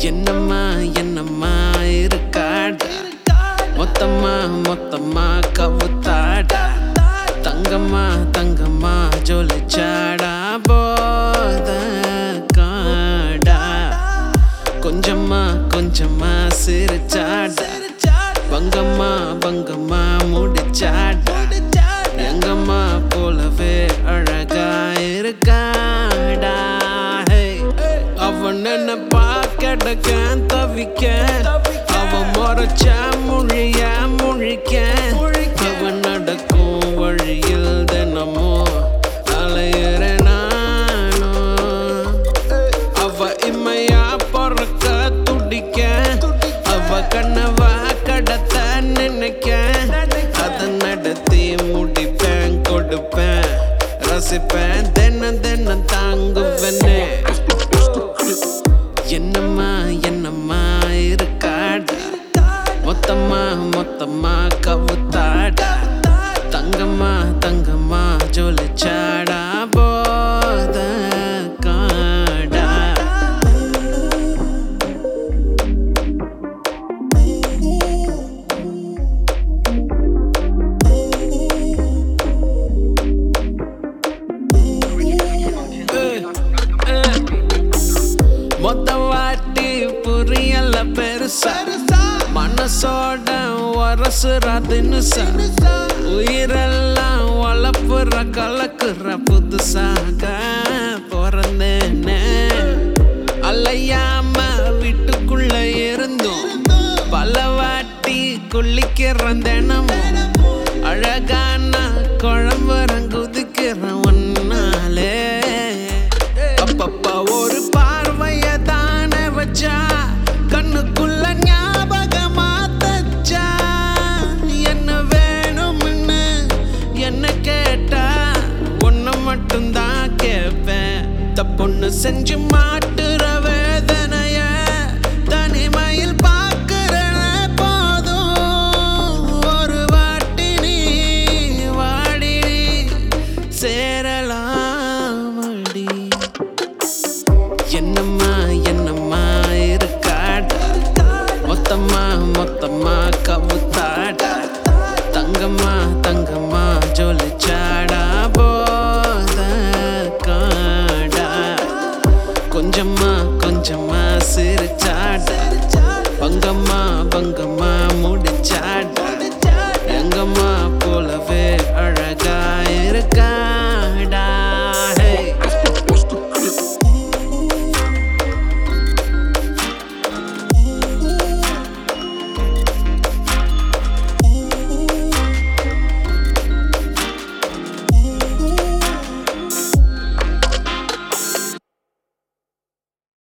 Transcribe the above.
என்னம்மா என்னம்மா இருக்காடா மொத்தமா மொத்தமா கவுத்தாடா தங்கம்மா தங்கம்மா ஜொலிச்சாடா போத காடா கொஞ்சமா கொஞ்சமா சிரிச்சாடா பங்கம்மா பங்கம்மா முடிச்சாடா எங்கம்மா போலவே அழகா இருக்காடா அவன் என்ன பார்க்க தவிக்க அவன் முறைச்ச மொழிய முழிக்க அவன் நடக்கும் வழியில் தினமும் அலையிற நானும் அவ இம்மையா பொறக்க துடிக்க அவ கண்ணவா கடத்த நினைக்க அதை நடத்தி முடிப்பேன் கொடுப்பேன் ரசிப்பேன் தினம் தினம் தாங்குவனே என்னம்மா என்னம்மா இருக்காடா மொத்தமா மொத்தமா கவுத்தாடா தங்கம்மா தங்கம்மா ஜொலிச்சாடா போத காடா மொத்த வாட்டி புரியல பெருசா மனசோட வரசுற தினுசா உயிரெல்லாம் வளப்புற கலக்குற புதுசாக பிறந்தேனே அலையாம வீட்டுக்குள்ள இருந்தும் பல வாட்டி குளிக்கிற தினமும்